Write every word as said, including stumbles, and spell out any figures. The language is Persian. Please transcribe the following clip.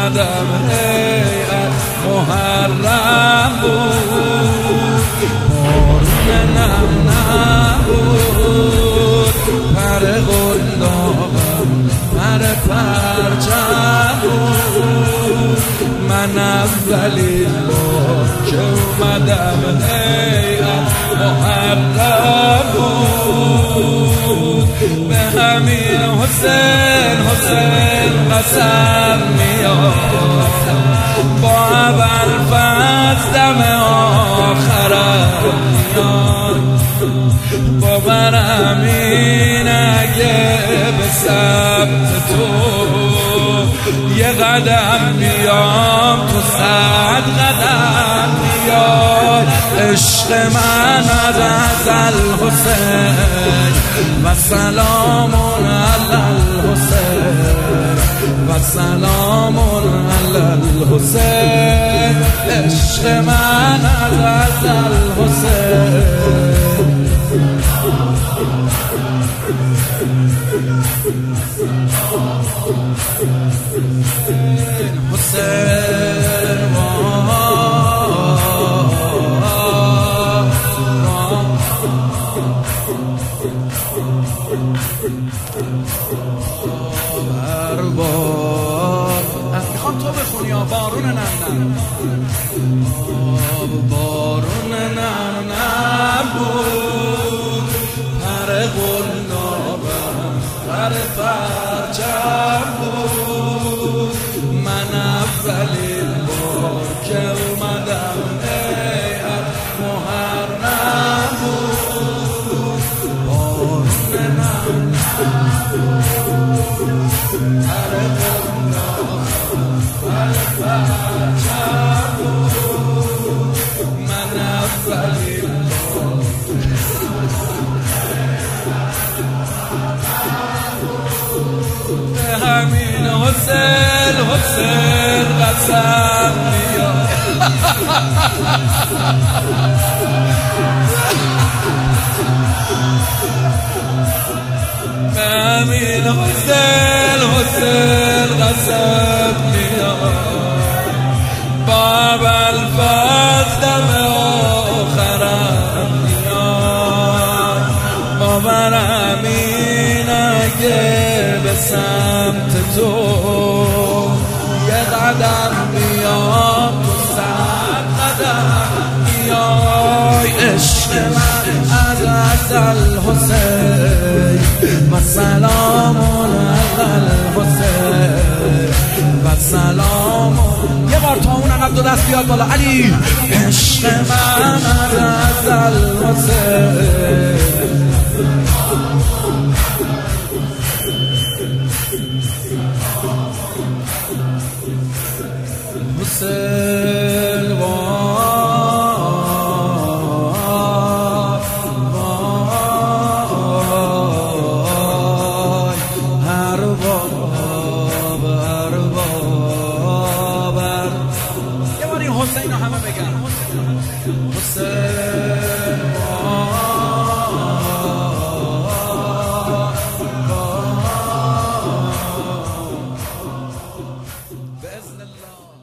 اومدم هیئت محرم بود، بارون نم نبود، پر قلابم پر پرچم بود. من اولین بار که اومدم هیئت محرم بود، به همین حسین حسین قسم میاد، با ابوالفضل دم آخرم میاد. باورم این اگه به سمت تو یه قدم بیام تو صد قدم بیای. عشق من از الحسین و سلام علی الحسین و سلام علی الحسین. عشق من از الحسین حسین هر بار میخوام تو بخونی یا بارون نم نم بارون نم نم بود، پر قلابم پر پرچم بود. من اولین بار که اومدم هیئت محرم بود، بارون نم پر قلابم پر پرچم بود. من اولین همین حسین حسین قسم میاد. همین حسین حسین قسم میاد، با ابوالفضل دم آخرم میاد. باورم این اگه به سمت تو یه قدم بیام تو صد قدم بیای. عشق من از الحسین و سلام علی الحسین و سلام. یه بار تا اون عقب دو دست بیاد بالا علی. عشق من از الحسین حسین وای وای هر باب هر باب. یه بار این حسین رو همه بگن حسین وای. بإذن الله